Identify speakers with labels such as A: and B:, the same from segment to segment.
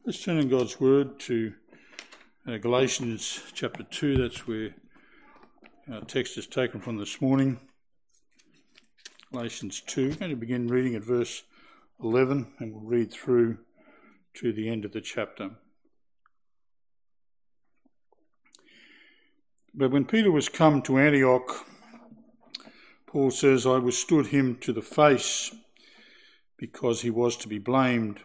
A: Let's turn in God's Word to Galatians chapter 2. That's where our text is taken from this morning. Galatians 2. We're going to begin reading at verse 11 and we'll read through to the end of the chapter. But when Peter was come to Antioch, Paul says, I withstood him to the face because he was to be blamed.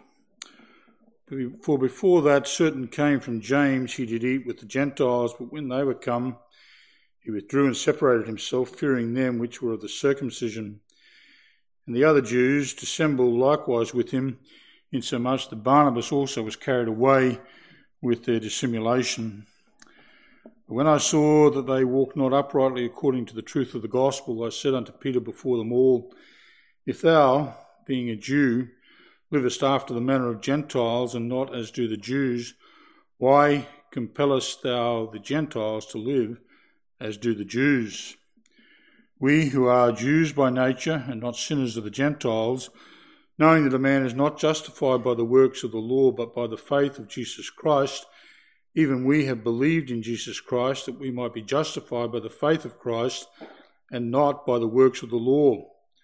A: For before that certain came from James, he did eat with the Gentiles, but when they were come, he withdrew and separated himself, fearing them which were of the circumcision. And the other Jews dissembled likewise with him, insomuch that Barnabas also was carried away with their dissimulation. But when I saw that they walked not uprightly according to the truth of the gospel, I said unto Peter before them all, If thou, being a Jew, livest after the manner of Gentiles, and not as do the Jews, why compellest thou the Gentiles to live as do the Jews? We who are Jews by nature, and not sinners of the Gentiles, knowing that a man is not justified by the works of the law, but by the faith of Jesus Christ, even we have believed in Jesus Christ, that we might be justified by the faith of Christ, and not by the works of the law.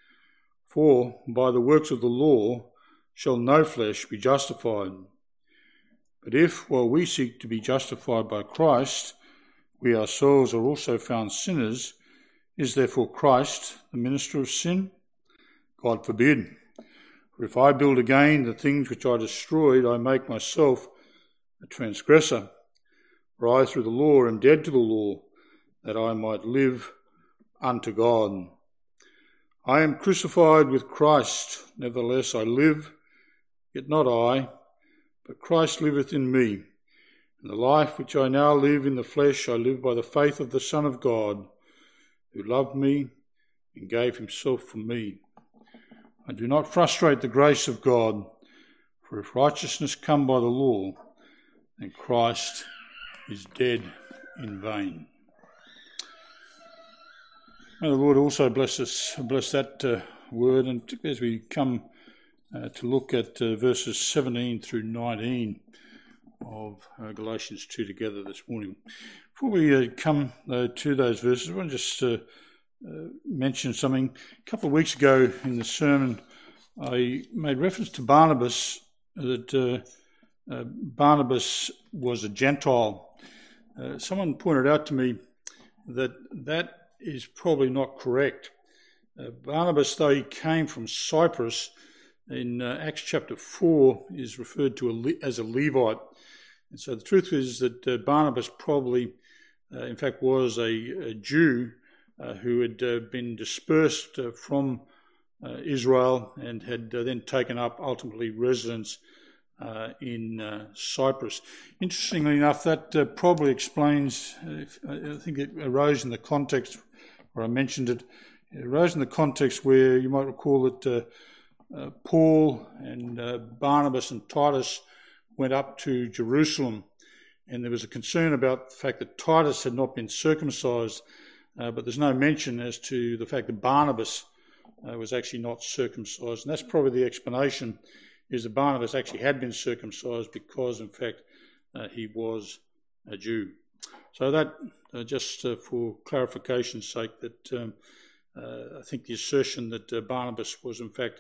A: For by the works of the law shall no flesh be justified. But if, while we seek to be justified by Christ, we ourselves are also found sinners, is therefore Christ the minister of sin? God forbid. For if I build again the things which I destroyed, I make myself a transgressor. For I through the law am dead to the law, that I might live unto God. I am crucified with Christ, nevertheless I live, yet not I, but Christ liveth in me. And the life which I now live in the flesh, I live by the faith of the Son of God, who loved me and gave himself for me. I do not frustrate the grace of God, for if righteousness come by the law, then Christ is dead in vain. May the Lord also bless that word, and particularly as we come to look at verses 17 through 19 of Galatians 2 together this morning. Before we come to those verses, I want to just mention something. A couple of weeks ago in the sermon, I made reference to Barnabas, that Barnabas was a Gentile. Someone pointed out to me that is probably not correct. Barnabas, though he came from Cyprus, in Acts chapter 4 is referred to as a Levite. And so the truth is that Barnabas probably, in fact, was a Jew who had been dispersed from Israel and had then taken up ultimately residence in Cyprus. Interestingly enough, that probably explains, I think it arose in the context where I mentioned it. It arose in the context where you might recall that Paul and Barnabas and Titus went up to Jerusalem, and there was a concern about the fact that Titus had not been circumcised, but there's no mention as to the fact that Barnabas was actually not circumcised. And that's probably the explanation, is that Barnabas actually had been circumcised because, in fact, he was a Jew. So that, just for clarification's sake, that I think the assertion that Barnabas was, in fact,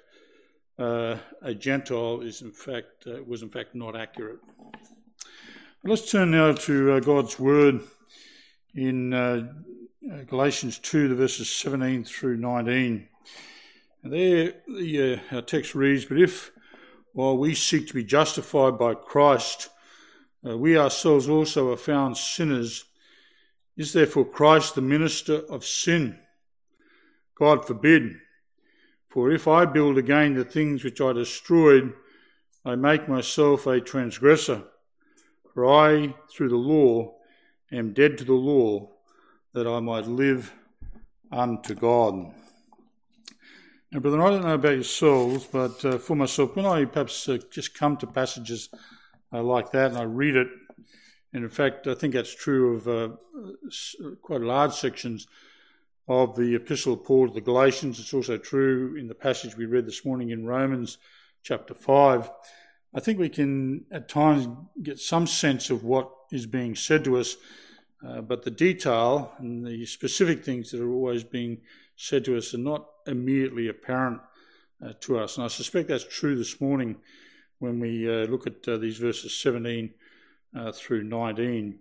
A: a Gentile was in fact not accurate. But let's turn now to God's Word in Galatians 2, the verses 17 through 19. And there our text reads, But if, while we seek to be justified by Christ, we ourselves also are found sinners, is therefore Christ the minister of sin? God forbid. For if I build again the things which I destroyed, I make myself a transgressor. For I, through the law, am dead to the law, that I might live unto God. Now, brethren, I don't know about yourselves, but for myself, when I perhaps just come to passages like that and I read it, and in fact I think that's true of quite large sections of the Epistle of Paul to the Galatians. It's also true in the passage we read this morning in Romans chapter 5. I think we can at times get some sense of what is being said to us, but the detail and the specific things that are always being said to us are not immediately apparent to us. And I suspect that's true this morning when we look at these verses 17 through 19.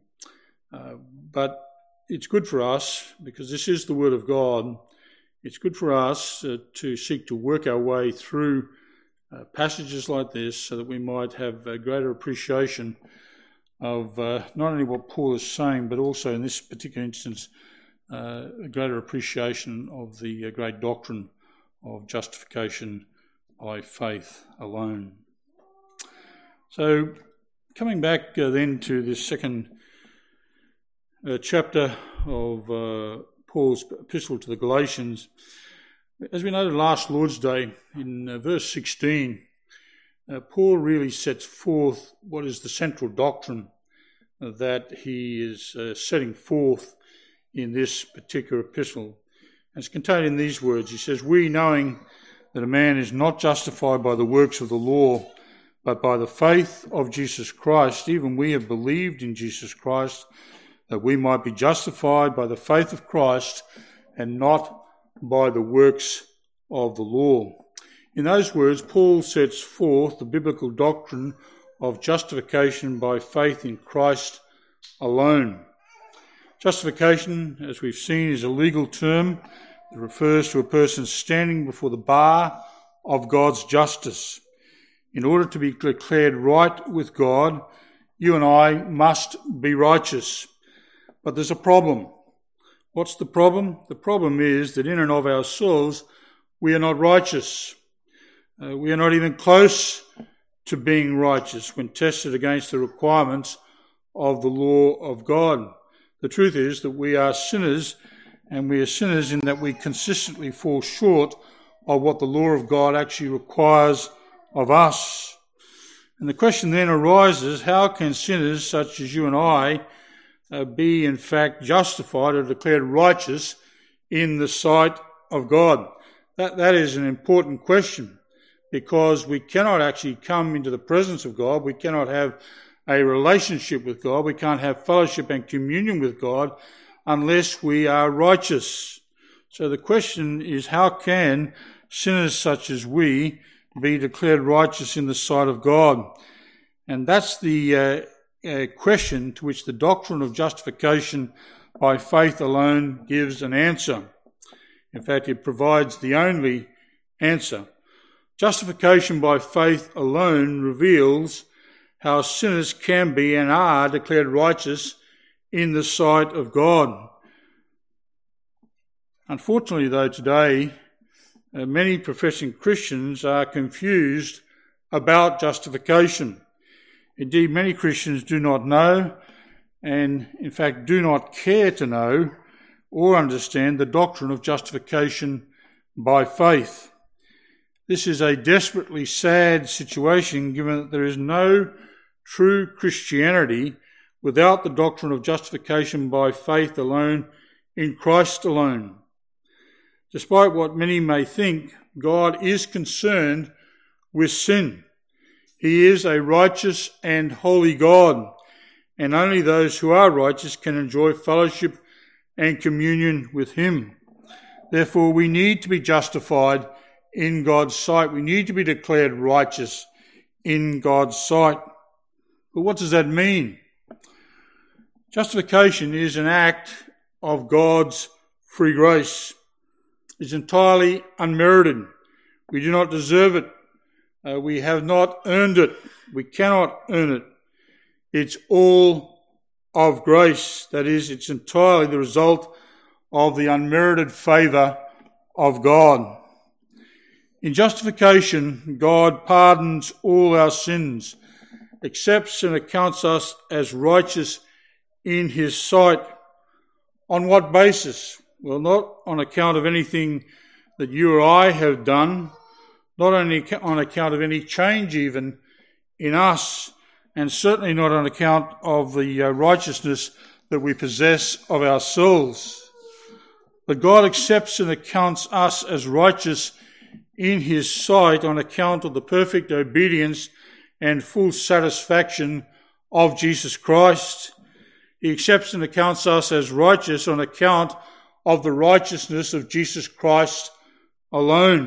A: But it's good for us, because this is the Word of God, it's good for us to seek to work our way through passages like this so that we might have a greater appreciation of not only what Paul is saying, but also in this particular instance, a greater appreciation of the great doctrine of justification by faith alone. So, coming back then to this second chapter of Paul's epistle to the Galatians, as we noted last Lord's Day, in verse 16, Paul really sets forth what is the central doctrine that he is setting forth in this particular epistle. And it's contained in these words. He says, "We, knowing that a man is not justified by the works of the law, but by the faith of Jesus Christ, even we have believed in Jesus Christ, that we might be justified by the faith of Christ and not by the works of the law." In those words, Paul sets forth the biblical doctrine of justification by faith in Christ alone. Justification, as we've seen, is a legal term that refers to a person standing before the bar of God's justice. In order to be declared right with God, you and I must be righteous. But there's a problem. What's the problem? The problem is that in and of ourselves, we are not righteous. We are not even close to being righteous when tested against the requirements of the law of God. The truth is that we are sinners, and we are sinners in that we consistently fall short of what the law of God actually requires of us. And the question then arises, how can sinners such as you and I be in fact justified or declared righteous in the sight of God? That is an important question, because we cannot actually come into the presence of God. We cannot have a relationship with God. We can't have fellowship and communion with God unless we are righteous. So the question is, how can sinners such as we be declared righteous in the sight of God? And that's the question to which the doctrine of justification by faith alone gives an answer. In fact, it provides the only answer. Justification by faith alone reveals how sinners can be and are declared righteous in the sight of God. Unfortunately, though, today, many professing Christians are confused about justification. Indeed, many Christians do not know, and in fact do not care to know or understand the doctrine of justification by faith. This is a desperately sad situation, given that there is no true Christianity without the doctrine of justification by faith alone, in Christ alone. Despite what many may think, God is concerned with sin. He is a righteous and holy God, and only those who are righteous can enjoy fellowship and communion with him. Therefore, we need to be justified in God's sight. We need to be declared righteous in God's sight. But what does that mean? Justification is an act of God's free grace. It's entirely unmerited. We do not deserve it. We have not earned it. We cannot earn it. It's all of grace. That is, it's entirely the result of the unmerited favour of God. In justification, God pardons all our sins, accepts and accounts us as righteous in his sight. On what basis? Well, not on account of anything that you or I have done, not only on account of any change even in us, and certainly not on account of the righteousness that we possess of ourselves. But God accepts and accounts us as righteous in his sight on account of the perfect obedience and full satisfaction of Jesus Christ. He accepts and accounts us as righteous on account of the righteousness of Jesus Christ alone.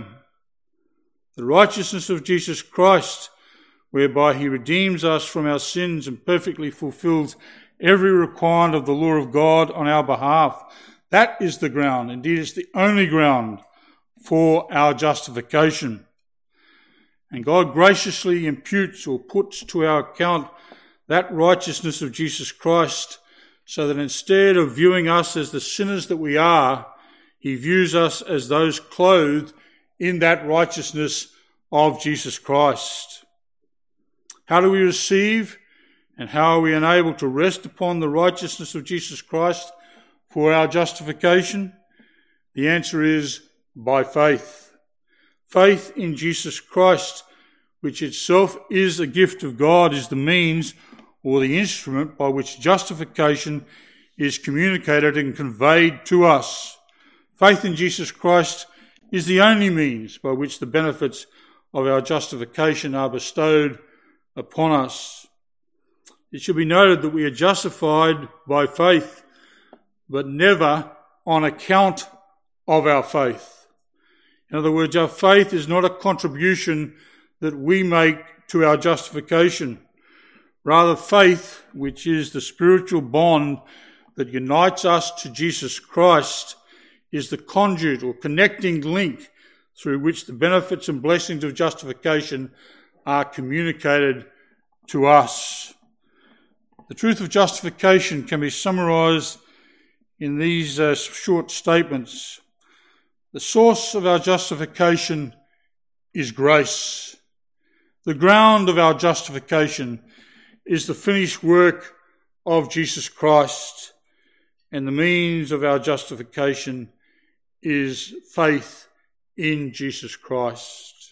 A: The righteousness of Jesus Christ, whereby he redeems us from our sins and perfectly fulfills every requirement of the law of God on our behalf. That is the ground, indeed it's the only ground for our justification. And God graciously imputes or puts to our account that righteousness of Jesus Christ, so that instead of viewing us as the sinners that we are, he views us as those clothed in that righteousness of Jesus Christ. How do we receive and how are we enabled to rest upon the righteousness of Jesus Christ for our justification? The answer is by faith. Faith in Jesus Christ, which itself is a gift of God, is the means or the instrument by which justification is communicated and conveyed to us. Faith in Jesus Christ is the only means by which the benefits of our justification are bestowed upon us. It should be noted that we are justified by faith, but never on account of our faith. In other words, our faith is not a contribution that we make to our justification. Rather, faith, which is the spiritual bond that unites us to Jesus Christ, is the conduit or connecting link through which the benefits and blessings of justification are communicated to us. The truth of justification can be summarized in these short statements. The source of our justification is grace. The ground of our justification is the finished work of Jesus Christ, and the means of our justification is faith in Jesus Christ.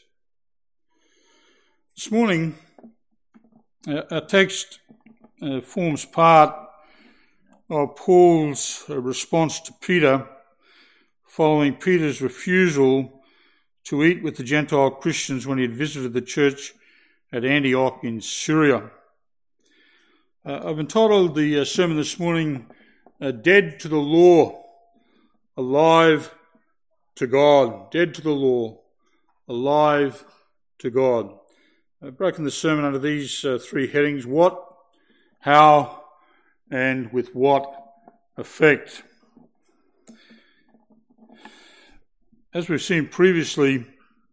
A: This morning, our text forms part of Paul's response to Peter following Peter's refusal to eat with the Gentile Christians when he had visited the church at Antioch in Syria. I've entitled the sermon this morning, Dead to the Law, Alive to God. Dead to the Law, Alive to God. I've broken the sermon under these three headings: what, how, and with what effect. As we've seen previously,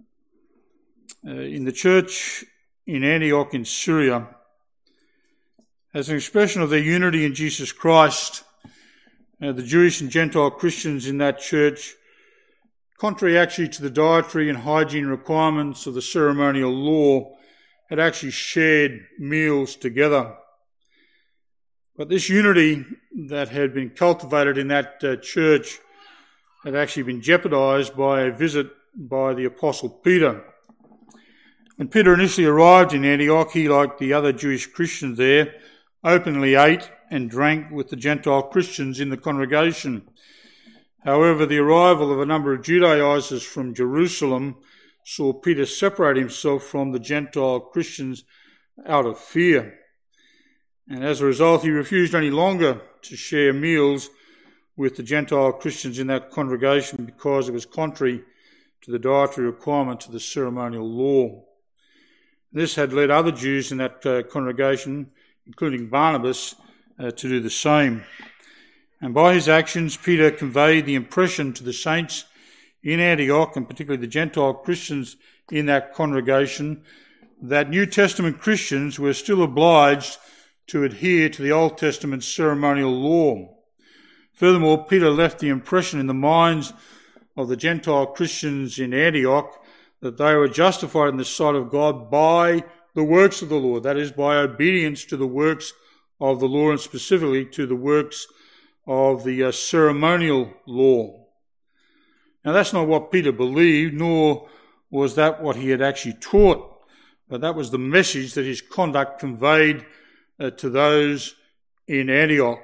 A: in the church in Antioch in Syria, as an expression of their unity in Jesus Christ, the Jewish and Gentile Christians in that church, contrary actually to the dietary and hygiene requirements of the ceremonial law, had actually shared meals together. But this unity that had been cultivated in that church had actually been jeopardized by a visit by the Apostle Peter. When Peter initially arrived in Antioch, he, like the other Jewish Christians there, openly ate and drank with the Gentile Christians in the congregation. However, the arrival of a number of Judaizers from Jerusalem saw Peter separate himself from the Gentile Christians out of fear. And as a result, he refused any longer to share meals with the Gentile Christians in that congregation because it was contrary to the dietary requirements of the ceremonial law. This had led other Jews in that congregation, including Barnabas, to do the same. And by his actions, Peter conveyed the impression to the saints in Antioch, and particularly the Gentile Christians in that congregation, that New Testament Christians were still obliged to adhere to the Old Testament ceremonial law. Furthermore, Peter left the impression in the minds of the Gentile Christians in Antioch that they were justified in the sight of God by the works of the law, that is, by obedience to the works of the law, and specifically to the works of the ceremonial law. Now, that's not what Peter believed, nor was that what he had actually taught, but that was the message that his conduct conveyed to those in Antioch.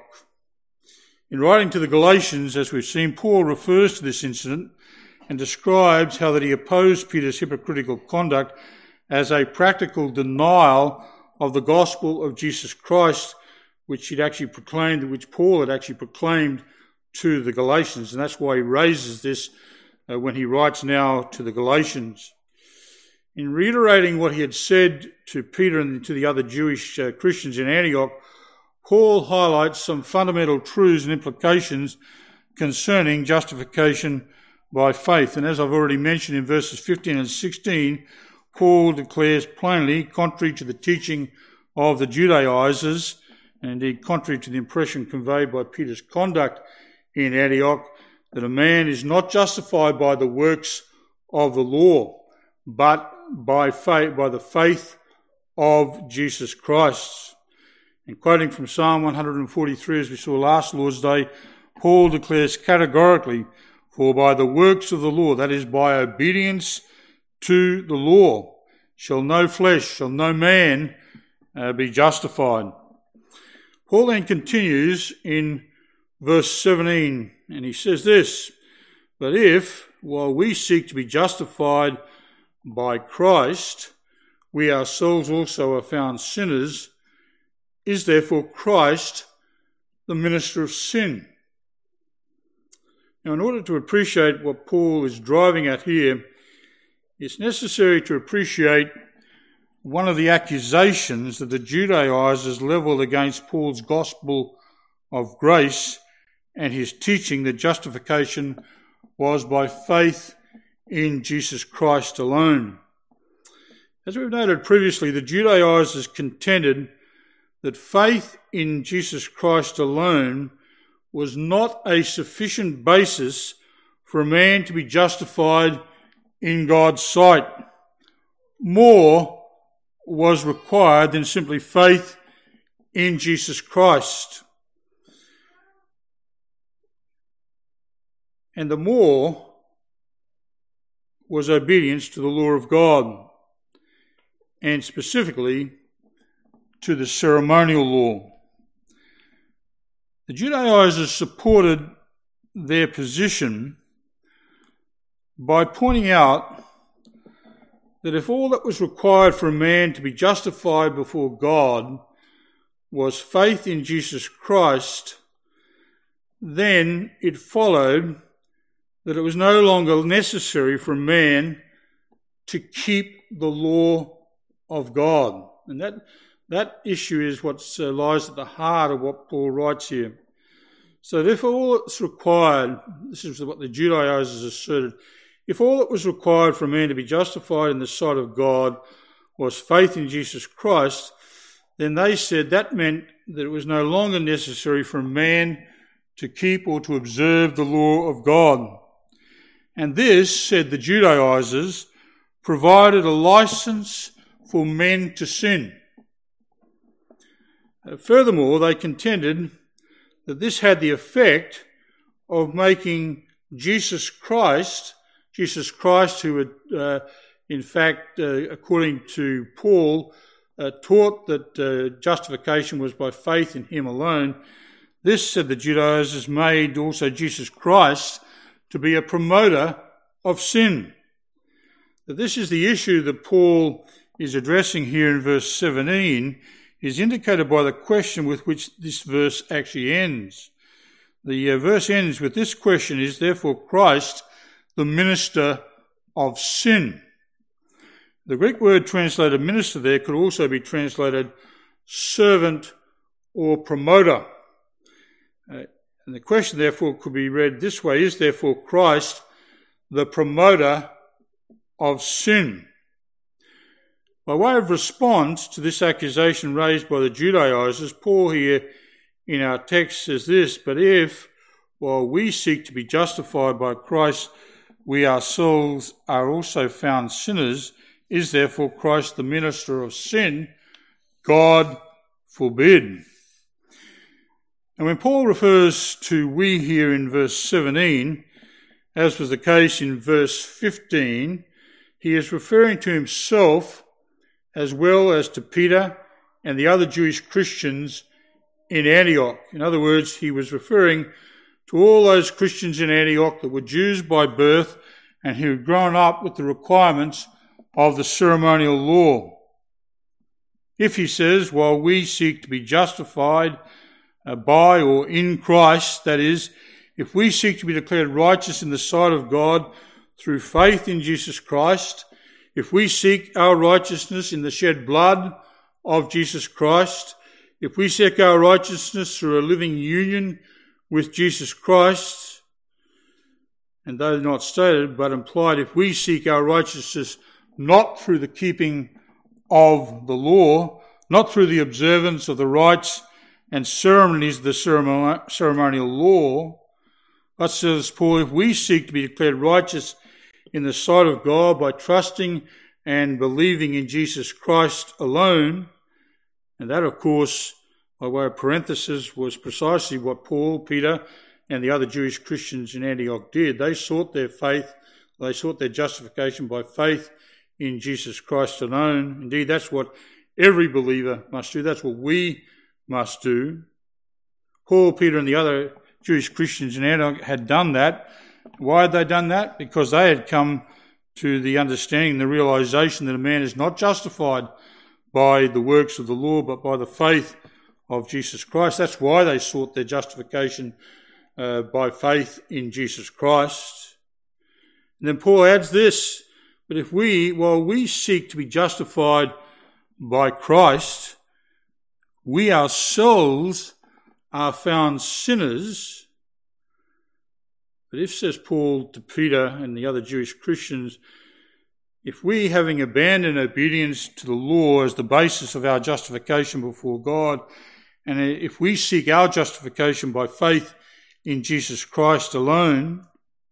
A: In writing to the Galatians, as we've seen, Paul refers to this incident and describes how that he opposed Peter's hypocritical conduct as a practical denial of the gospel of Jesus Christ, which Paul had actually proclaimed to the Galatians. And that's why he raises this when he writes now to the Galatians. In reiterating what he had said to Peter and to the other Jewish Christians in Antioch, Paul highlights some fundamental truths and implications concerning justification by faith. And as I've already mentioned in verses 15 and 16, Paul declares plainly, contrary to the teaching of the Judaizers, and indeed contrary to the impression conveyed by Peter's conduct in Antioch, that a man is not justified by the works of the law, but by faith, by the faith of Jesus Christ. And quoting from Psalm 143, as we saw last Lord's Day, Paul declares categorically, "For by the works of the law, that is, by obedience to the law, shall no man be justified." Paul then continues in verse 17, and he says this, "But if, while we seek to be justified by Christ, we ourselves also are found sinners, is therefore Christ the minister of sin?" Now, in order to appreciate what Paul is driving at here, it's necessary to appreciate one of the accusations that the Judaizers levelled against Paul's gospel of grace and his teaching that justification was by faith in Jesus Christ alone. As we've noted previously, the Judaizers contended that faith in Jesus Christ alone was not a sufficient basis for a man to be justified in God's sight. More was required than simply faith in Jesus Christ. And the more was obedience to the law of God, and specifically to the ceremonial law. The Judaizers supported their position by pointing out that if all that was required for a man to be justified before God was faith in Jesus Christ, then it followed that it was no longer necessary for a man to keep the law of God. And that issue is what lies at the heart of what Paul writes here. So if all that's required, this is what the Judaizers asserted, if all that was required for a man to be justified in the sight of God was faith in Jesus Christ, then they said that meant that it was no longer necessary for a man to keep or to observe the law of God. And this, said the Judaizers, provided a license for men to sin. Furthermore, they contended that this had the effect of making Jesus Christ, who had, in fact, according to Paul, taught that justification was by faith in him alone. This, said the Judaizers, made also Jesus Christ to be a promoter of sin. That this is the issue that Paul is addressing here in verse 17, is indicated by the question with which this verse actually ends. The verse ends with this question: is therefore Christ the minister of sin? The Greek word translated minister there could also be translated servant or promoter. And the question therefore could be read this way: is therefore Christ the promoter of sin? By way of response to this accusation raised by the Judaizers, Paul here in our text says this: but if, while we seek to be justified by Christ, we ourselves are also found sinners, is therefore Christ the minister of sin? God forbid. And when Paul refers to we here in verse 17, as was the case in verse 15, he is referring to himself as well as to Peter and the other Jewish Christians in Antioch. In other words, he was referring to all those Christians in Antioch that were Jews by birth and who had grown up with the requirements of the ceremonial law. If, he says, while we seek to be justified by or in Christ, that is, if we seek to be declared righteous in the sight of God through faith in Jesus Christ, if we seek our righteousness in the shed blood of Jesus Christ, if we seek our righteousness through a living union with Jesus Christ, and though not stated but implied, if we seek our righteousness not through the keeping of the law, not through the observance of the rites and ceremonies of the ceremonial law, but, says Paul, if we seek to be declared righteous in the sight of God by trusting and believing in Jesus Christ alone, and that, of course, by way of parenthesis, was precisely what Paul, Peter, and the other Jewish Christians in Antioch did. They sought their faith, they sought their justification by faith in Jesus Christ alone. Indeed, that's what every believer must do. That's what we must do. Paul, Peter, and the other Jewish Christians in Antioch had done that. Why had they done that? Because they had come to the understanding, the realization that a man is not justified by the works of the law, but by the faith of Jesus Christ. That's why they sought their justification by faith in Jesus Christ. And then Paul adds this, but if while we seek to be justified by Christ, we ourselves are found sinners. But if, says Paul to Peter and the other Jewish Christians, if we, having abandoned obedience to the law as the basis of our justification before God, and if we seek our justification by faith in Jesus Christ alone,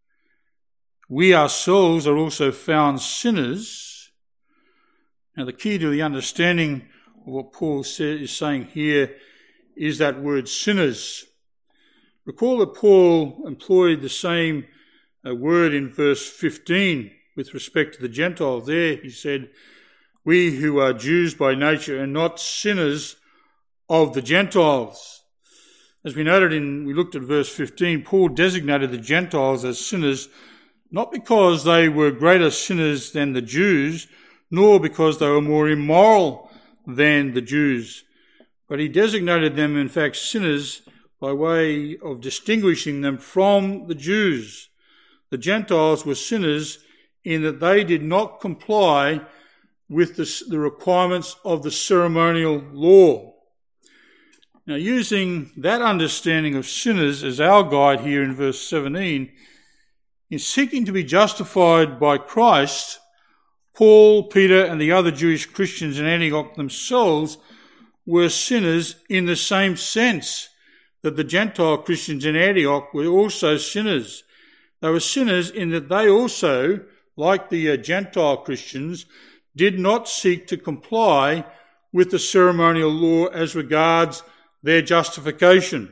A: we ourselves are also found sinners. Now, the key to the understanding of what Paul is saying here is that word sinners. Recall that Paul employed the same word in verse 15 with respect to the Gentiles. There he said, we who are Jews by nature are not sinners of the Gentiles. As we looked at verse 15, Paul designated the Gentiles as sinners not because they were greater sinners than the Jews, nor because they were more immoral than the Jews, but he designated them, in fact, sinners by way of distinguishing them from the Jews. The Gentiles were sinners in that they did not comply with the requirements of the ceremonial law. Now, using that understanding of sinners as our guide here in verse 17, in seeking to be justified by Christ, Paul, Peter, and the other Jewish Christians in Antioch themselves were sinners in the same sense that the Gentile Christians in Antioch were also sinners. They were sinners in that they also, like the Gentile Christians, did not seek to comply with the ceremonial law as regards their justification.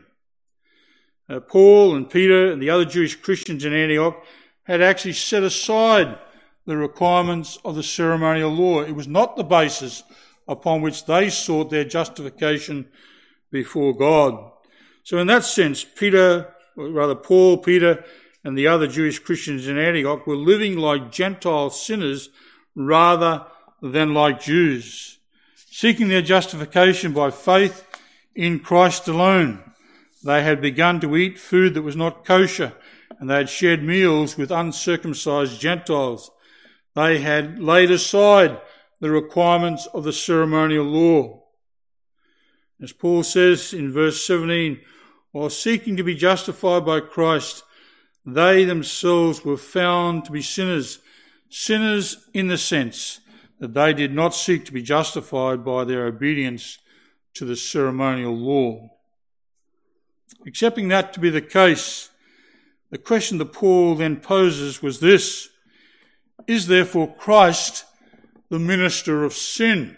A: Paul and Peter and the other Jewish Christians in Antioch had actually set aside the requirements of the ceremonial law. It was not the basis upon which they sought their justification before God. So in that sense, Paul, Peter, and the other Jewish Christians in Antioch were living like Gentile sinners rather than like Jews, seeking their justification by faith in Christ alone. They had begun to eat food that was not kosher, and they had shared meals with uncircumcised Gentiles. They had laid aside the requirements of the ceremonial law. As Paul says in verse 17, while seeking to be justified by Christ, they themselves were found to be sinners. Sinners in the sense that they did not seek to be justified by their obedience to the ceremonial law. Accepting that to be the case, the question that Paul then poses was this: is therefore Christ the minister of sin?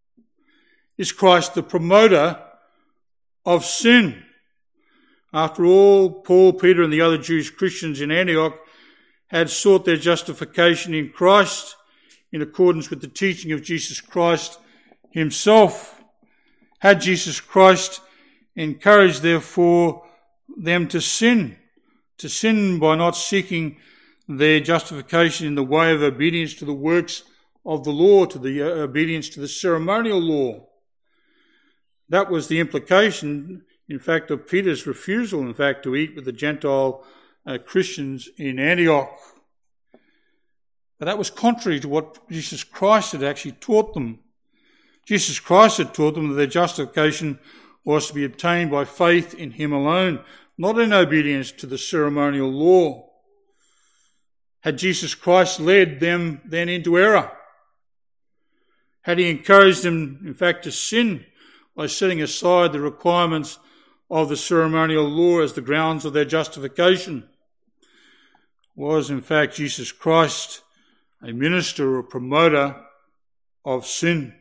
A: Is Christ the promoter of sin? After all, Paul, Peter, and the other Jewish Christians in Antioch had sought their justification in Christ in accordance with the teaching of Jesus Christ himself. Had Jesus Christ encouraged, therefore, them to sin by not seeking their justification in the way of obedience to the works of the law, to the obedience to the ceremonial law. That was the implication, in fact, of Peter's refusal, in fact, to eat with the Gentile Christians in Antioch. But that was contrary to what Jesus Christ had actually taught them. Jesus Christ had taught them that their justification was to be obtained by faith in him alone, not in obedience to the ceremonial law. Had Jesus Christ led them then into error? Had he encouraged them, in fact, to sin by setting aside the requirements of the ceremonial law as the grounds of their justification? Was, in fact, Jesus Christ a minister or promoter of sin?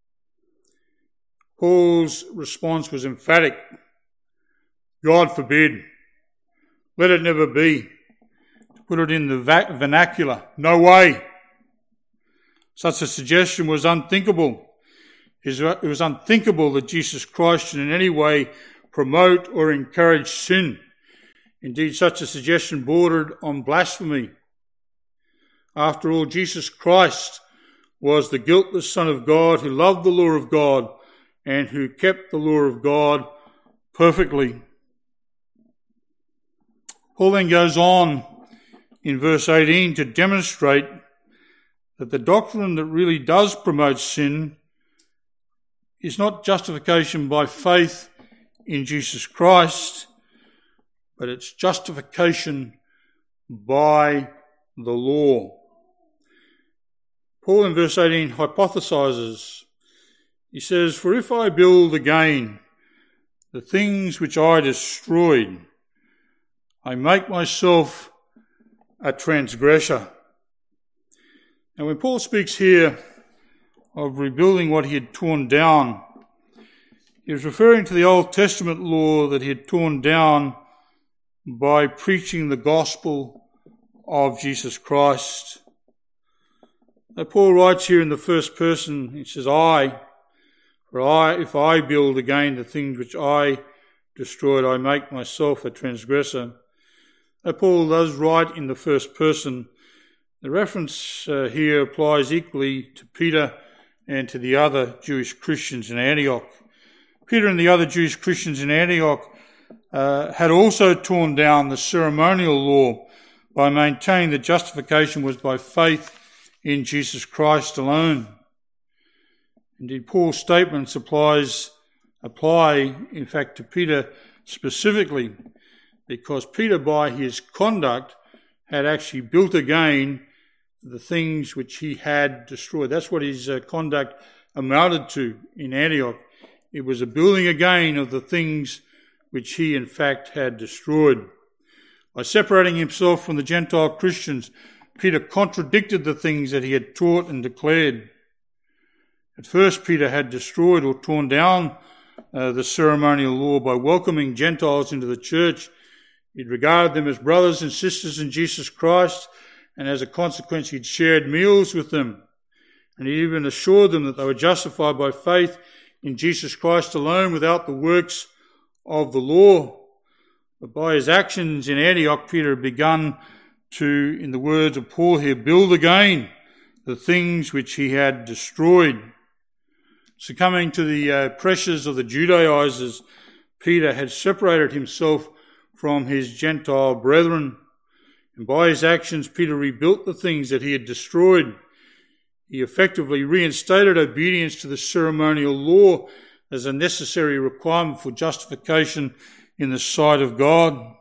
A: Paul's response was emphatic. God forbid. Let it never be. To put it in the vernacular, no way. Such a suggestion was unthinkable. It was unthinkable that Jesus Christ should in any way promote or encourage sin. Indeed, such a suggestion bordered on blasphemy. After all, Jesus Christ was the guiltless Son of God who loved the law of God and who kept the law of God perfectly. Paul then goes on in verse 18 to demonstrate that the doctrine that really does promote sin is not justification by faith in Jesus Christ, but it's justification by the law. Paul in verse 18 hypothesizes. He says, "For if I build again the things which I destroyed, I make myself a transgressor." And when Paul speaks here of rebuilding what he had torn down, he was referring to the Old Testament law that he had torn down by preaching the gospel of Jesus Christ. Now, Paul writes here in the first person, he says, if I build again the things which I destroyed, I make myself a transgressor. Now, Paul does write in the first person. The reference here applies equally to Peter and to the other Jewish Christians in Antioch. Peter and the other Jewish Christians in Antioch had also torn down the ceremonial law by maintaining that justification was by faith in Jesus Christ alone. Indeed, Paul's statements apply, in fact, to Peter specifically, because Peter, by his conduct, had actually built again the things which he had destroyed. That's what his conduct amounted to in Antioch. It was a building again of the things which he, in fact, had destroyed. By separating himself from the Gentile Christians, Peter contradicted the things that he had taught and declared. At first, Peter had destroyed or torn down the ceremonial law by welcoming Gentiles into the church. He'd regarded them as brothers and sisters in Jesus Christ, and as a consequence, he'd shared meals with them. And he even assured them that they were justified by faith in Jesus Christ alone without the works of the law. But by his actions in Antioch, Peter had begun to, in the words of Paul here, build again the things which he had destroyed. Succumbing to the pressures of the Judaizers, Peter had separated himself from his Gentile brethren. And by his actions, Peter rebuilt the things that he had destroyed. He effectively reinstated obedience to the ceremonial law as a necessary requirement for justification in the sight of God.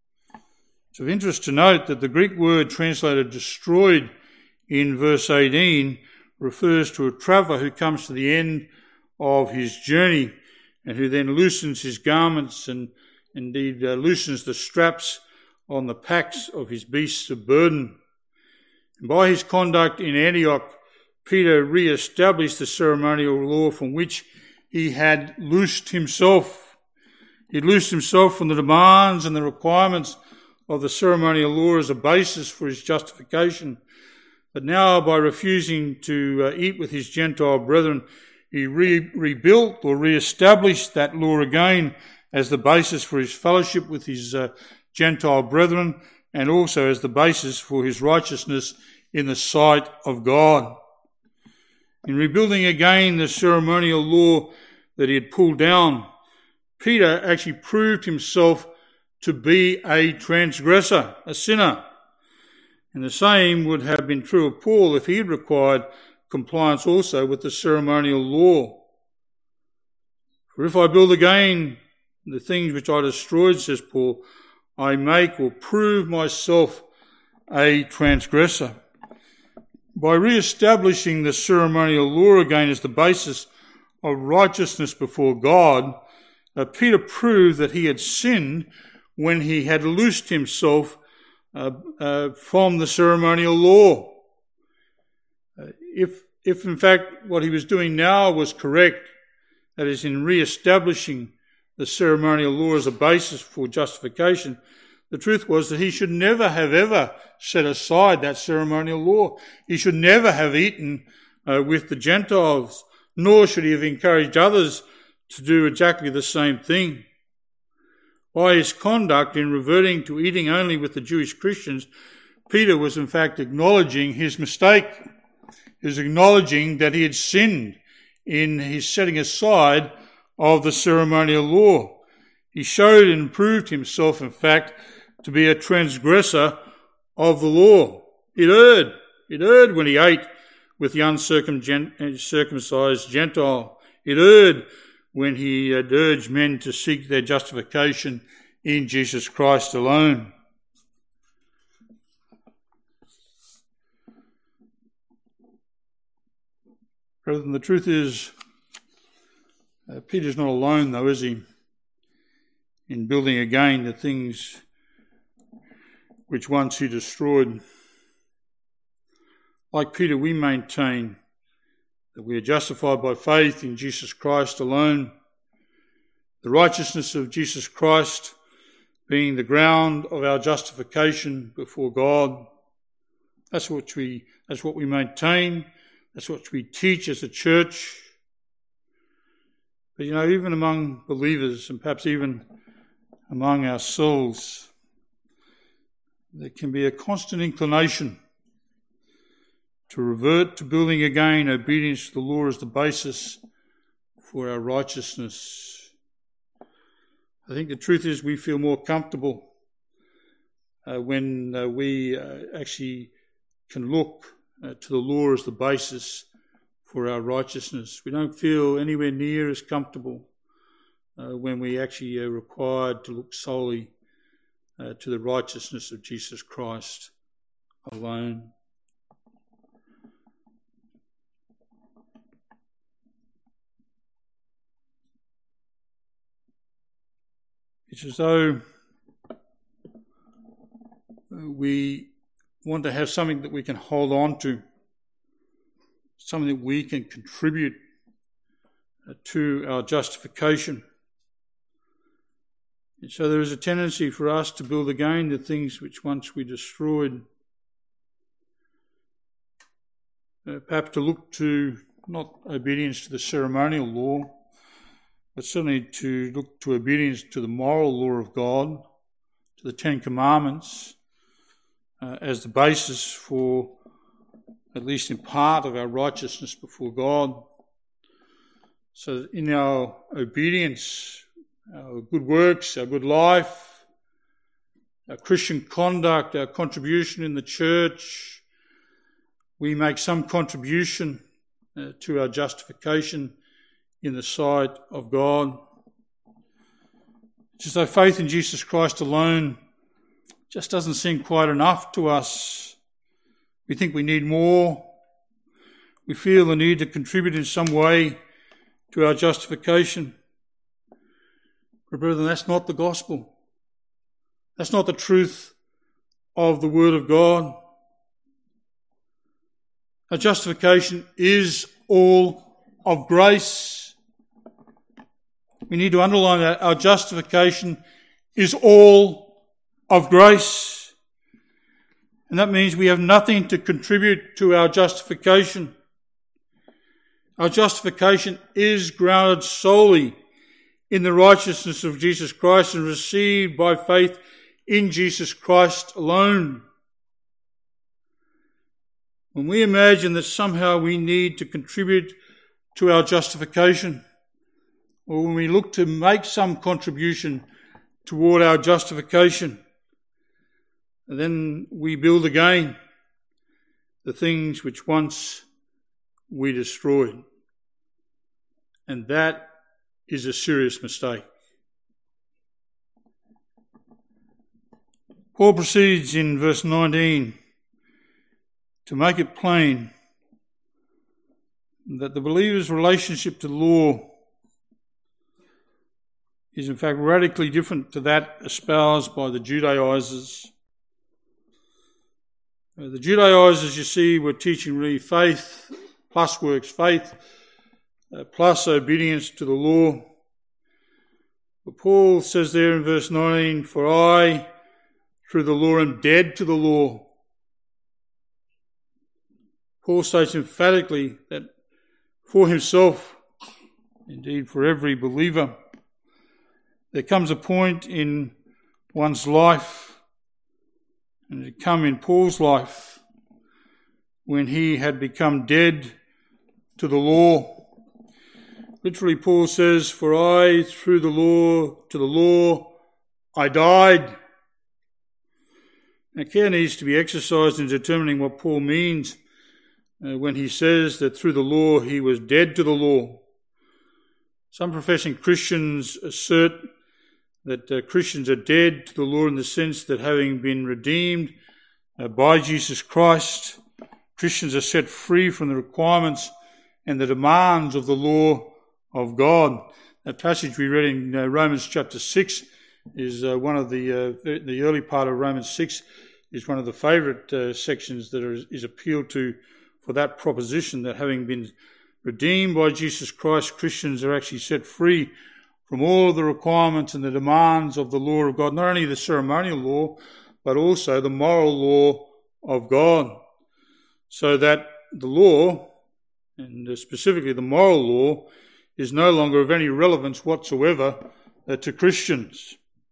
A: It's of interest to note that the Greek word translated destroyed in verse 18 refers to a traveller who comes to the end of his journey and who then loosens his garments and indeed loosens the straps on the packs of his beasts of burden. And by his conduct in Antioch, Peter re-established the ceremonial law from which he had loosed himself. He loosed himself from the demands and the requirements of the ceremonial law as a basis for his justification. But now, by refusing to eat with his Gentile brethren, he rebuilt or re-established that law again as the basis for his fellowship with his Gentile brethren and also as the basis for his righteousness in the sight of God. In rebuilding again the ceremonial law that he had pulled down, Peter actually proved himself to be a transgressor, a sinner. And the same would have been true of Paul if he had required compliance also with the ceremonial law. For if I build again the things which I destroyed, says Paul, I make or prove myself a transgressor. By re-establishing the ceremonial law again as the basis of righteousness before God, Peter proved that he had sinned when he had loosed himself from the ceremonial law. If in fact what he was doing now was correct, that is, in re-establishing the ceremonial law as a basis for justification, the truth was that he should never have ever set aside that ceremonial law. He should never have eaten with the Gentiles, nor should he have encouraged others to do exactly the same thing. By his conduct in reverting to eating only with the Jewish Christians, Peter was in fact acknowledging his mistake. He was acknowledging that he had sinned in his setting aside of the ceremonial law. He showed and proved himself, in fact, to be a transgressor of the law. It erred when he ate with the uncircumcised Gentile. It erred when he had urged men to seek their justification in Jesus Christ alone. Brethren, the truth is, Peter's not alone, though, is he, in building again the things which once he destroyed. Like Peter, we maintain that we are justified by faith in Jesus Christ alone, the righteousness of Jesus Christ being the ground of our justification before God. That's what we maintain. That's what we teach as a church. But even among believers, and perhaps even among ourselves, there can be a constant inclination to revert to building again obedience to the law as the basis for our righteousness. I think the truth is we feel more comfortable when we actually can look to the law as the basis for our righteousness. We don't feel anywhere near as comfortable when we actually are required to look solely to the righteousness of Jesus Christ alone. It's as though we want to have something that we can hold on to, something that we can contribute to our justification. And so there is a tendency for us to build again the things which once we destroyed. Perhaps to look to not obedience to the ceremonial law, but certainly to look to obedience to the moral law of God, to the Ten Commandments, as the basis for, at least in part, of our righteousness before God. So that in our obedience, our good works, our good life, our Christian conduct, our contribution in the church, we make some contribution to our justification in the sight of God. It's as though faith in Jesus Christ alone just doesn't seem quite enough to us. We think we need more. We feel the need to contribute in some way to our justification. But brethren, that's not the gospel. That's not the truth of the Word of God. Our justification is all of grace. We need to underline that. Our justification is all of grace. And that means we have nothing to contribute to our justification. Our justification is grounded solely in the righteousness of Jesus Christ and received by faith in Jesus Christ alone. when we imagine that somehow we need to contribute to our justification, or when we look to make some contribution toward our justification, then we build again the things which once we destroyed. And that is a serious mistake. Paul proceeds in verse 19 to make it plain that the believer's relationship to the law is in fact radically different to that espoused by the Judaizers. The Judaizers, you see, were teaching really faith plus works, faith plus obedience to the law. But Paul says there in verse 19, "For I, through the law, am dead to the law." Paul states emphatically that for himself, indeed for every believer, there comes a point in one's life, and it come in Paul's life, when he had become dead to the law. Literally, Paul says, "For I, through the law, to the law, I died." Now, care needs to be exercised in determining what Paul means when he says that through the law he was dead to the law. Some professing Christians assert that Christians are dead to the law in the sense that having been redeemed by Jesus Christ, Christians are set free from the requirements and the demands of the law of God. That passage we read in Romans chapter 6 is one of the early part of Romans 6 is one of the favourite sections that is appealed to for that proposition, that having been redeemed by Jesus Christ, Christians are actually set free from all of the requirements and the demands of the law of God, not only the ceremonial law, but also the moral law of God. So that the law, and specifically the moral law, is no longer of any relevance whatsoever to Christians.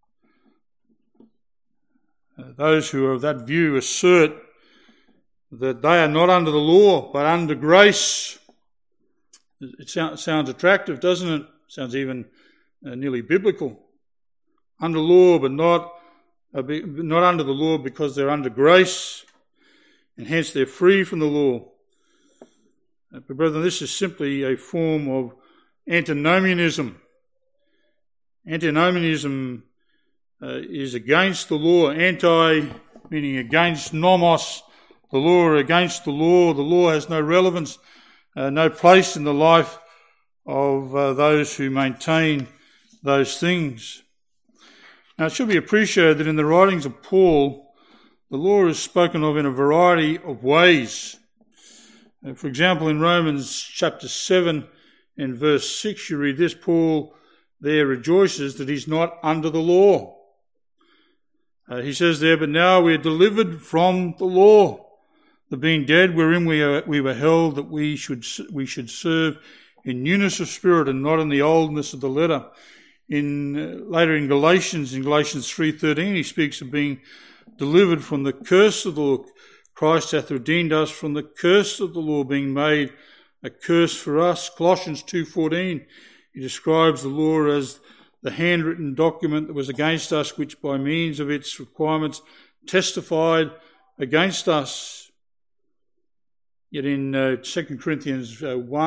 A: Those who are of that view assert that they are not under the law, but under grace. It sounds attractive, doesn't it? Sounds even nearly biblical. Under law, but not under the law because they're under grace, and hence they're free from the law. But brethren, this is simply a form of antinomianism. Antinomianism is against the law. Anti, meaning against, nomos, the law, or against the law. The law has no relevance, no place in the life of those who maintain those things. Now, it should be appreciated that in the writings of Paul, the law is spoken of in a variety of ways. For example, in Romans chapter 7 and verse 6, you read this: Paul there rejoices that he's not under the law. He says there, "But now we are delivered from the law, the being dead wherein we were held, that we should serve in newness of spirit and not in the oldness of the letter." Later in Galatians 3:13, he speaks of being delivered from the curse of the law. Christ hath redeemed us from the curse of the law, being made a curse for us. Colossians 2:14, he describes the law as the handwritten document that was against us, which by means of its requirements testified against us. Yet in 1 Corinthians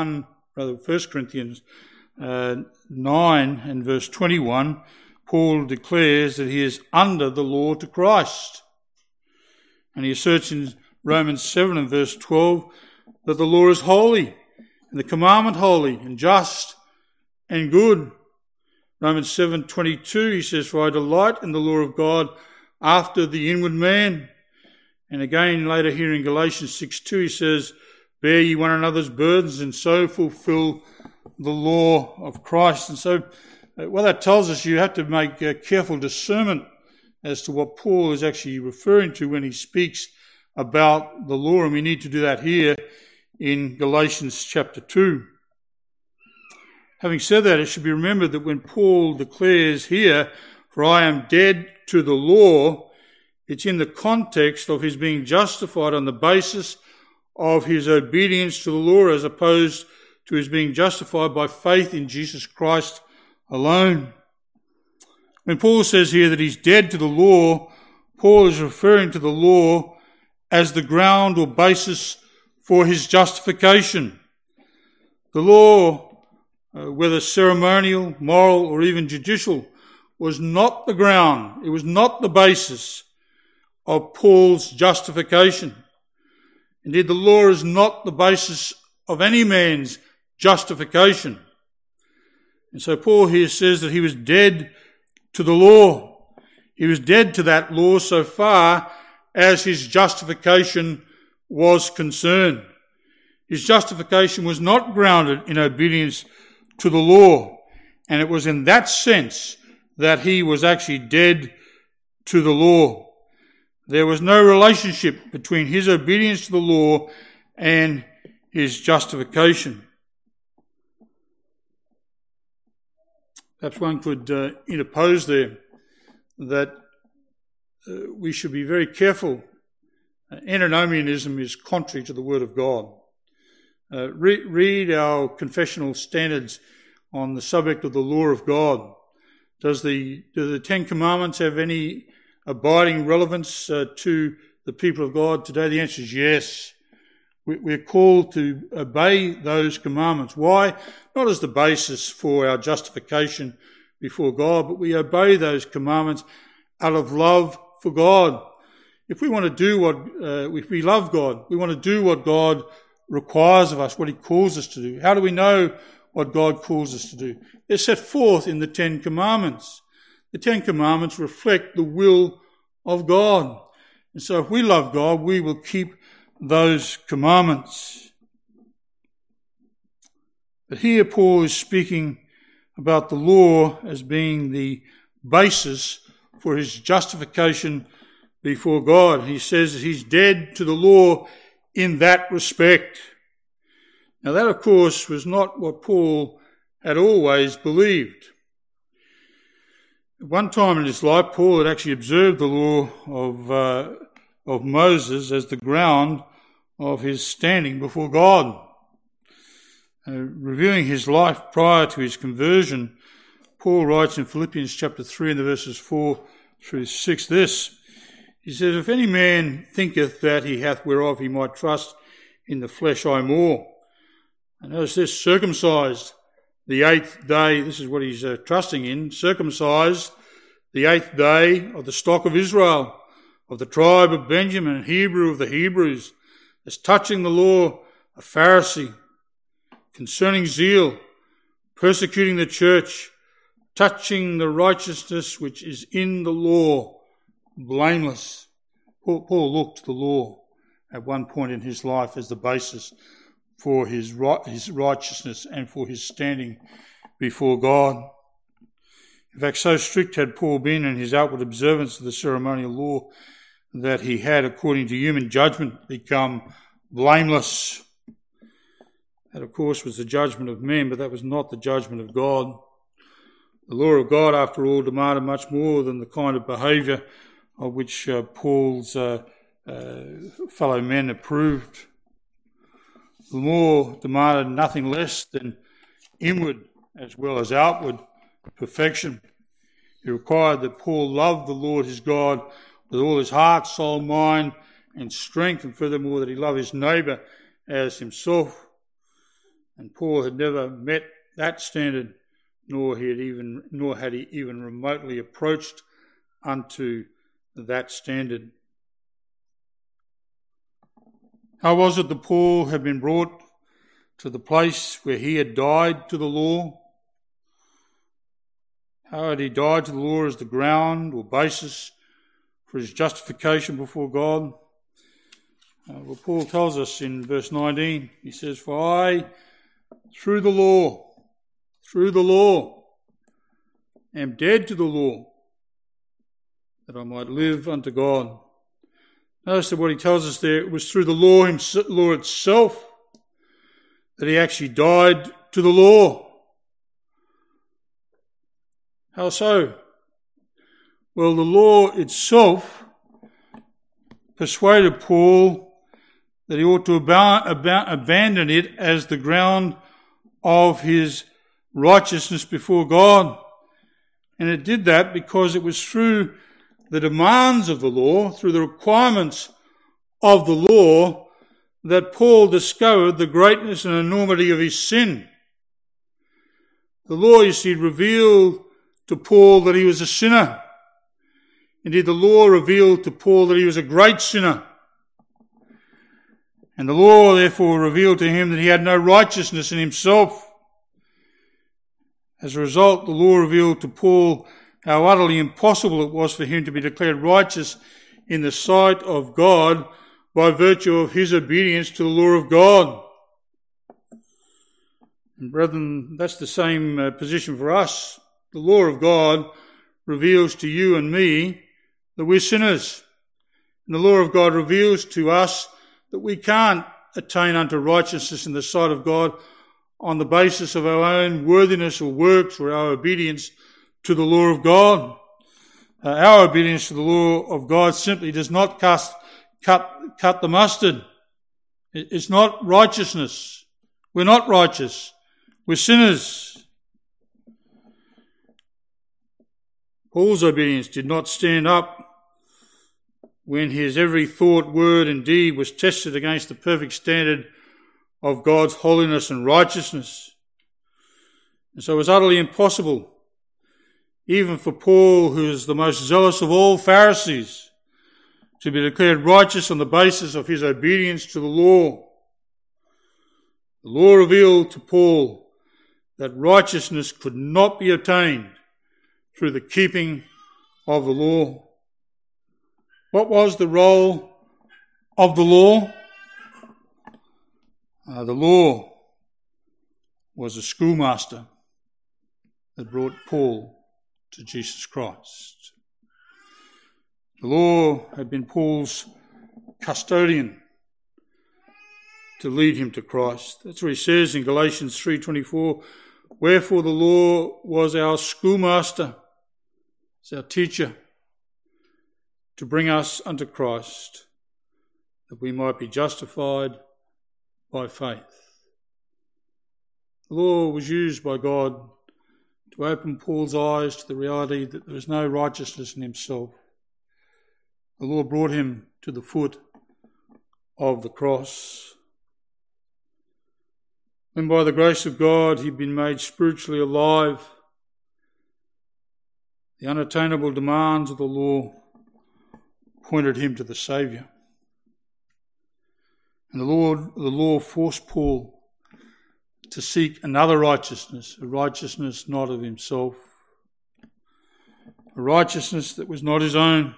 A: 9 and verse 21, Paul declares that he is under the law to Christ. And he asserts in Romans 7 and verse 12 that the law is holy, and the commandment holy and just and good. Romans 7:22, he says, "For I delight in the law of God after the inward man." And again later here in Galatians 6:2, he says, "Bear ye one another's burdens, and so fulfill the law of Christ." And so what that tells us, you have to make careful discernment as to what Paul is actually referring to when he speaks about the law, and we need to do that here in Galatians chapter 2. Having said that, it should be remembered that when Paul declares here, "For I am dead to the law," it's in the context of his being justified on the basis of his obedience to the law as opposed to his being justified by faith in Jesus Christ alone. When Paul says here that he's dead to the law, Paul is referring to the law as the ground or basis for his justification. The law, whether ceremonial, moral, or even judicial, was not the ground, it was not the basis of Paul's justification. Indeed, the law is not the basis of any man's justification. And so Paul here says that he was dead to the law. He was dead to that law so far as his justification was concerned. His justification was not grounded in obedience to the law, and it was in that sense that he was actually dead to the law. There was no relationship between his obedience to the law and his justification. Perhaps one could interpose there that we should be very careful. Antinomianism is contrary to the Word of God. Read our confessional standards on the subject of the law of God. Do the Ten Commandments have any abiding relevance to the people of God today? The answer is yes. We're called to obey those commandments. Why? Not as the basis for our justification before God, but we obey those commandments out of love for God. If we want to do if we love God, we want to do what God requires of us, what he calls us to do. How do we know what God calls us to do? They're set forth in the Ten Commandments. The Ten Commandments reflect the will of God. And so if we love God, we will keep those commandments. But here Paul is speaking about the law as being the basis for his justification before God. He says that he's dead to the law in that respect. Now that, of course, was not what Paul had always believed. At one time in his life, Paul had actually observed the law of Moses as the ground of his standing before God. Reviewing his life prior to his conversion, Paul writes in Philippians chapter 3 and the verses 4 through 6 this. He says, "If any man thinketh that he hath whereof he might trust in the flesh, I more." And notice this, circumcised the 8th day, this is what he's trusting in, circumcised the 8th day of the stock of Israel, of the tribe of Benjamin, Hebrew of the Hebrews, as touching the law, a Pharisee, concerning zeal, persecuting the church, touching the righteousness which is in the law, blameless. Paul looked to the law at one point in his life as the basis for his righteousness and for his standing before God. In fact, so strict had Paul been in his outward observance of the ceremonial law that he had, according to human judgment, become blameless. That, of course, was the judgment of men, but that was not the judgment of God. The law of God, after all, demanded much more than the kind of behaviour of which Paul's fellow men approved. The law demanded nothing less than inward as well as outward perfection. It required that Paul love the Lord his God with all his heart, soul, mind and strength, and furthermore that he love his neighbour as himself. And Paul had never met that standard, nor had he even remotely approached unto that standard. How was it that Paul had been brought to the place where he had died to the law? How had he died to the law as the ground or basis for his justification before God? Well, Paul tells us in verse 19, he says, "For I, through the law, am dead to the law, that I might live unto God." Notice that what he tells us there, it was through the law itself that he actually died to the law. How so? Well, the law itself persuaded Paul that he ought to abandon it as the ground of his righteousness before God. And it did that because it was through the demands of the law, through the requirements of the law, that Paul discovered the greatness and enormity of his sin. The law, you see, revealed to Paul that he was a sinner. Indeed, the law revealed to Paul that he was a great sinner. And the law, therefore, revealed to him that he had no righteousness in himself. As a result, the law revealed to Paul how utterly impossible it was for him to be declared righteous in the sight of God by virtue of his obedience to the law of God. And brethren, that's the same position for us. The law of God reveals to you and me that we're sinners. And the law of God reveals to us that we can't attain unto righteousness in the sight of God on the basis of our own worthiness or works or our obedience to the law of God. Our obedience to the law of God simply does not cut the mustard. It's not righteousness. We're not righteous. We're sinners. Paul's obedience did not stand up when his every thought, word and deed was tested against the perfect standard of God's holiness and righteousness. And so it was utterly impossible, even for Paul, who is the most zealous of all Pharisees, to be declared righteous on the basis of his obedience to the law. The law revealed to Paul that righteousness could not be attained through the keeping of the law. What was the role of the law? The law was a schoolmaster that brought Paul to Jesus Christ. The law had been Paul's custodian to lead him to Christ. That's what he says in Galatians 3:24. Wherefore the law was our schoolmaster, it's our teacher, to bring us unto Christ, that we might be justified by faith. The law was used by God to open Paul's eyes to the reality that there is no righteousness in himself. The law brought him to the foot of the cross. When by the grace of God he'd been made spiritually alive, the unattainable demands of the law pointed him to the Saviour. And the law forced Paul to seek another righteousness, a righteousness not of himself, a righteousness that was not his own.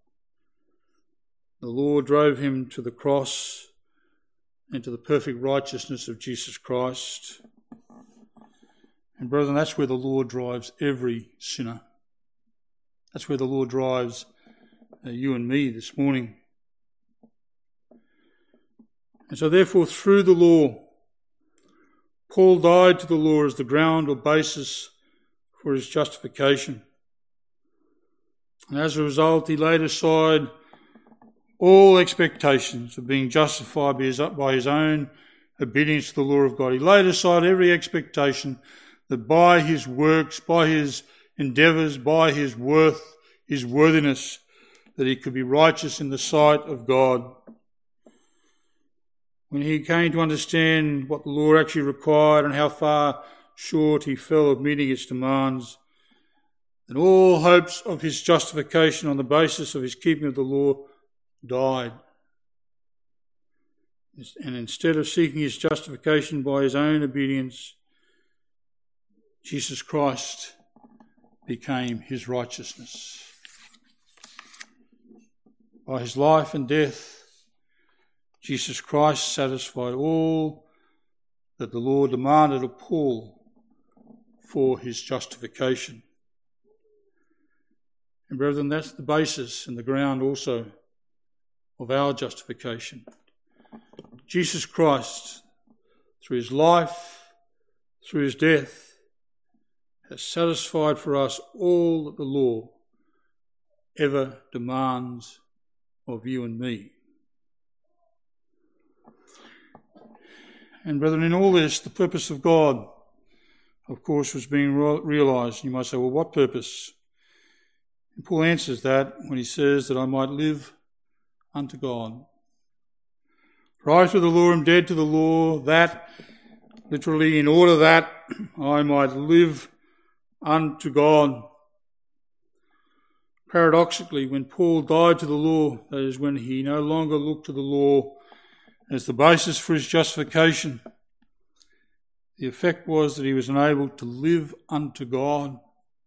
A: The law drove him to the cross and to the perfect righteousness of Jesus Christ. And brethren, that's where the law drives every sinner. That's where the law drives you and me this morning. And so therefore, through the law, Paul died to the law as the ground or basis for his justification. And as a result, he laid aside all expectations of being justified by his own obedience to the law of God. He laid aside every expectation that by his works, by his endeavours, by his worth, his worthiness, that he could be righteous in the sight of God. When he came to understand what the law actually required and how far short he fell of meeting its demands, then all hopes of his justification on the basis of his keeping of the law died. And instead of seeking his justification by his own obedience, Jesus Christ became his righteousness. By his life and death, Jesus Christ satisfied all that the law demanded of Paul for his justification. And brethren, that's the basis and the ground also of our justification. Jesus Christ, through his life, through his death, has satisfied for us all that the law ever demands of you and me. And brethren, in all this, the purpose of God, of course, was being realised. You might say, well, what purpose? And Paul answers that when he says that I might live unto God. For I through the law am dead to the law, that, literally, in order that I might live unto God. Paradoxically, when Paul died to the law, that is, when he no longer looked to the law as the basis for his justification, the effect was that he was enabled to live unto God.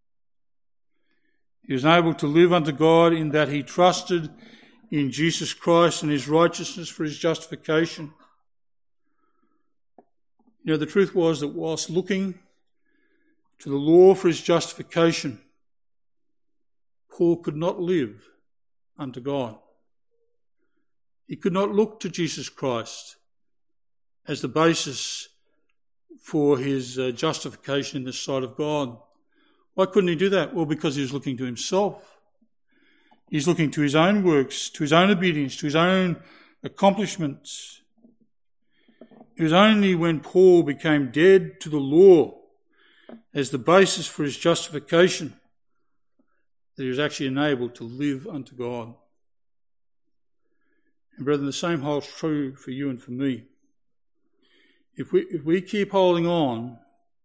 A: He was able to live unto God in that he trusted in Jesus Christ and his righteousness for his justification. You know, the truth was that whilst looking to the law for his justification, Paul could not live unto God. He could not look to Jesus Christ as the basis for his justification in the sight of God. Why couldn't he do that? Well, because he was looking to himself. He's looking to his own works, to his own obedience, to his own accomplishments. It was only when Paul became dead to the law as the basis for his justification that he was actually enabled to live unto God. And brethren, the same holds true for you and for me. If we keep holding on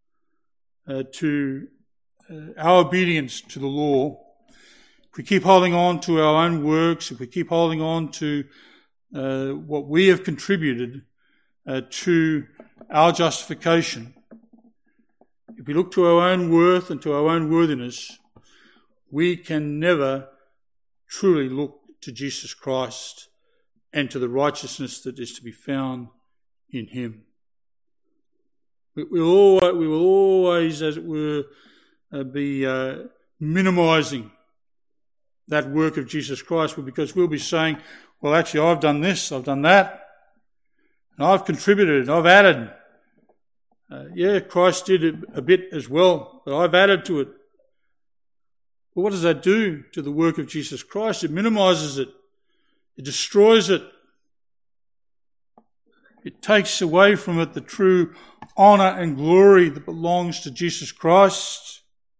A: to our obedience to the law, if we keep holding on to our own works, if we keep holding on to what we have contributed to our justification, if we look to our own worth and to our own worthiness, we can never truly look to Jesus Christ and to the righteousness that is to be found in him. We will always, as it were, be minimising that work of Jesus Christ, because we'll be saying, well, actually, I've done this, I've done that, and I've contributed, I've added. Christ did a bit as well, but I've added to it. But what does that do to the work of Jesus Christ? It minimises it. It destroys it. It takes away from it the true honour and glory that belongs to Jesus Christ.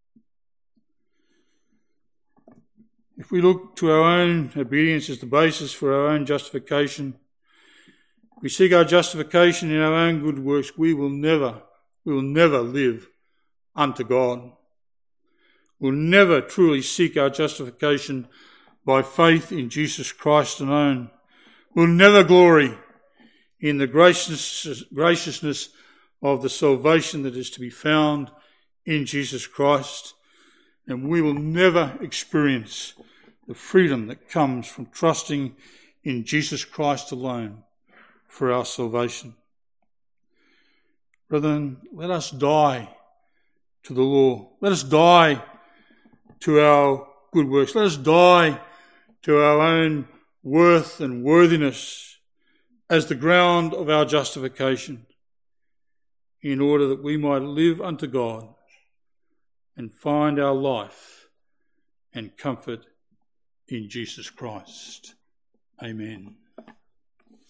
A: If we look to our own obedience as the basis for our own justification, if we seek our justification in our own good works, we will never live unto God. We'll never truly seek our justification by faith in Jesus Christ alone. We'll never glory in the graciousness of the salvation that is to be found in Jesus Christ. And we will never experience the freedom that comes from trusting in Jesus Christ alone for our salvation. Brethren, let us die to the law. Let us die to our good works. Let us die to our own worth and worthiness as the ground of our justification, in order that we might live unto God and find our life and comfort in Jesus Christ. Amen.